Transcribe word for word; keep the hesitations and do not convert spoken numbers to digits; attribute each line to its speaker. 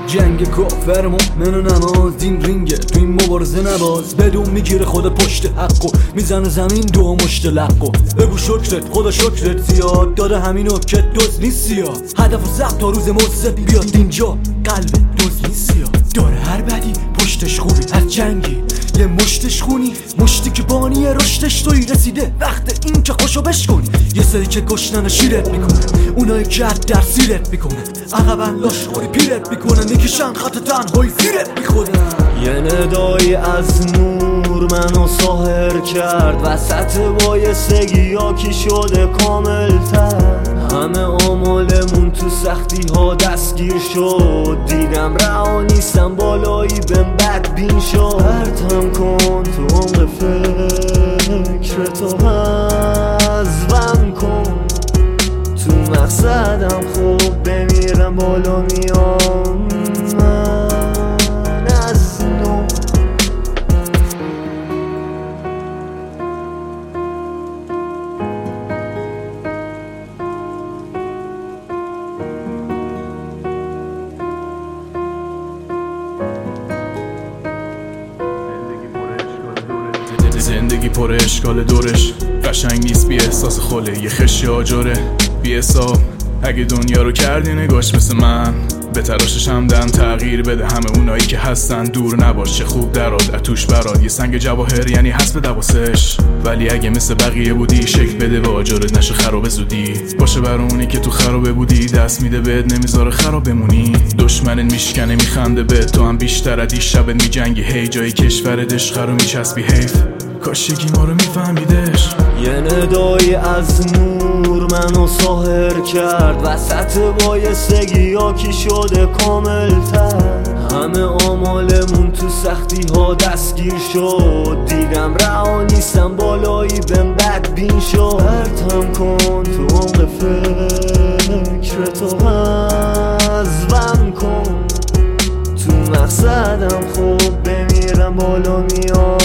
Speaker 1: جنگ کافر مؤمن و نماز این رینگه تو این مبارزه نباز بدون میگیره خود پشت حقو میزنه زمین دو مشت لقو بگو شکرت خدا شکرت زیاد داده همینو که دوز نیست زیاد هدف و زب تا روز موزه بیاد اینجا قلب دوز نیست زیاد داره هر بدی پشتش خوبی از جنگی یه مشتش خونی مشتی که بانی رشتش توی رسیده وقت این که خوشو بشکنی یه سری که گشنن شیرت میکنه اونایی که حد در سیرت میکنه عقبا لاشخوری پیرت میکنه میکشن خط تنهایی زیرت میخوره
Speaker 2: یه ندایی از نور منو ساحر کرد وسط بایستگی ها کی شده کامل تر همه آمالمون تو سختی ها دستگیر شد دیدم رها نیستم بالایی بهم بدبین شد پرتم کن تو عمق فکر تو حذفم کن تو مقصدم خوب بمیرم بالا میام من از نو
Speaker 3: زندگی پر اشکال دورش قشنگ نیست بی احساس خله یه خشی آجره بی حساب اگه دنیا رو کردی نگاش مثل من به تلاشش همدن تغییر بده همه اونایی که هستن دور نباش چه خوب دراد اتوش براد یه سنگ جواهر یعنی حسب دواسش ولی اگه مثل بقیه بودی شکل بده به آجرت نشه خراب زودی باشه برای که تو خرابه بودی دست میده بهت نمیذاره خراب بمونی دشمنت میشکنه میخنده به تو هم بیشتر از دیشبت میجنگی هی جای کشورت عشق رو میچسبی حیف کاش یکی ما رو میفهمیدش
Speaker 2: یه ندایی از نور منو ساحر کرد وسط بایستگی ها کی شده کامل تر همه آمالمون تو سختی ها دستگیر شد دیدم رها نیستم بالایی بهم بدبین شد پرتم کن تو عمق فکر تو حذفم کن تو مقصدم خوب بمیرم بالا میام